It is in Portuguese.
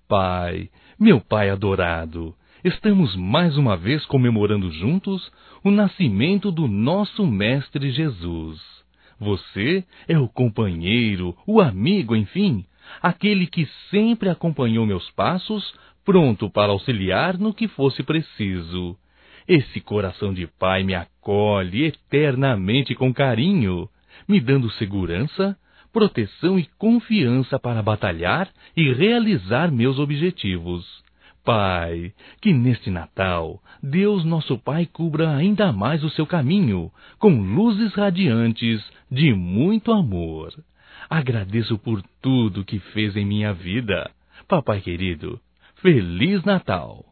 meu Pai adorado, estamos mais uma vez comemorando juntos o nascimento do nosso Mestre Jesus. Você é o companheiro, o amigo, enfim, aquele que sempre acompanhou meus passos, pronto para auxiliar no que fosse preciso. Esse coração de pai me acolhe eternamente com carinho, me dando segurança, proteção e confiança para batalhar e realizar meus objetivos. Pai, que neste Natal, Deus nosso Pai cubra ainda mais o seu caminho, com luzes radiantes de muito amor. Agradeço por tudo que fez em minha vida. Papai querido, Feliz Natal!